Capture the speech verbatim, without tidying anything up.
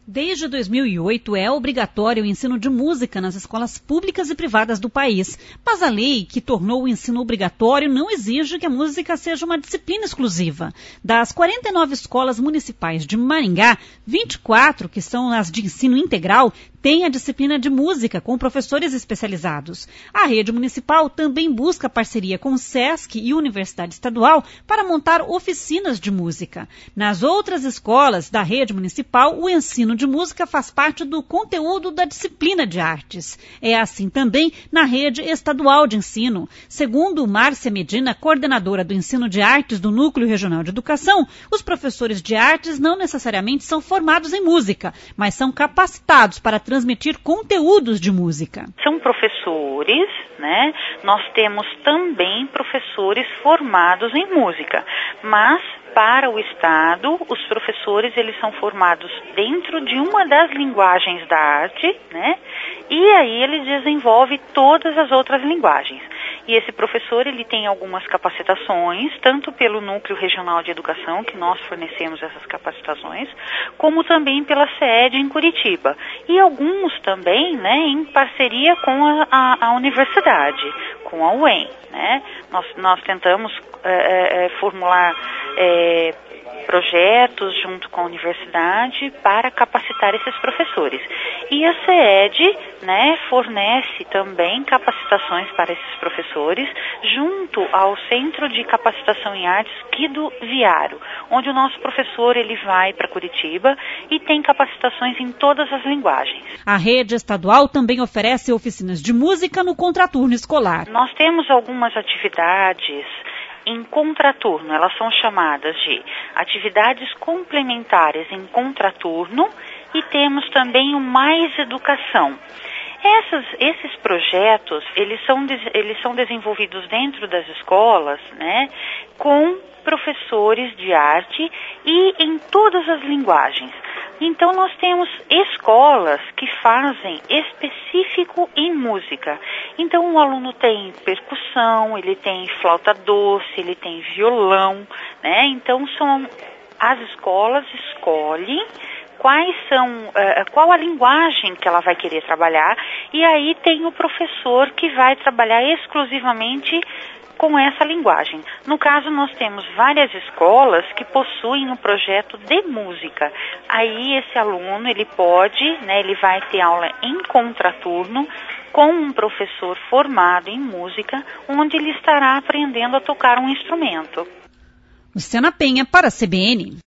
Desde dois mil e oito é obrigatório o ensino de música nas escolas públicas e privadas do país. Mas a lei que tornou o ensino obrigatório não exige que a música seja uma disciplina exclusiva. Das quarenta e nove escolas municipais de Maringá, vinte e quatro, que são as de ensino integral, têm a disciplina de música com professores especializados. A rede municipal também busca parceria com o SESC e Universidade Estadual para montar oficinas de música. Nas outras escolas da rede municipal, o ensino de música faz parte do conteúdo da disciplina de artes. É assim também na rede estadual de ensino. Segundo Márcia Medina, coordenadora do ensino de artes do Núcleo Regional de Educação, os professores de artes não necessariamente são formados em música, mas são capacitados para transmitir conteúdos de música. São professores, né? Nós temos também professores formados em música, mas para o Estado, os professores eles são formados dentro de uma das linguagens da arte, né? E aí ele desenvolve todas as outras linguagens. E esse professor ele tem algumas capacitações, tanto pelo Núcleo Regional de Educação, que nós fornecemos essas capacitações, como também pela sede em Curitiba. E alguns também, né, em parceria com a, a, a universidade, com a U E M, né? Nós, nós tentamos é, é, formular é, projetos junto com a universidade para capacitar esses professores. E a SEED, né, fornece também capacitações para esses professores junto ao Centro de Capacitação em Artes Guido Viaro, onde o nosso professor ele vai para Curitiba e tem capacitações em todas as linguagens. A rede estadual também oferece oficinas de música no contraturno escolar. Nós temos algumas atividades em contraturno, elas são chamadas de atividades complementares em contraturno e temos também o Mais Educação. Essas, esses projetos, eles são, eles são desenvolvidos dentro das escolas, né, com professores de arte e em todas as linguagens. Então nós temos escolas que fazem específico em música. Então o aluno tem percussão, ele tem flauta doce, ele tem violão, né? Então são as escolas escolhem quais são, uh, qual a linguagem que ela vai querer trabalhar, e aí tem o professor que vai trabalhar exclusivamente com essa linguagem. No caso, nós temos várias escolas que possuem um projeto de música. Aí esse aluno, ele pode, né, ele vai ter aula em contraturno com um professor formado em música, onde ele estará aprendendo a tocar um instrumento. Luciana Penha para a C B N.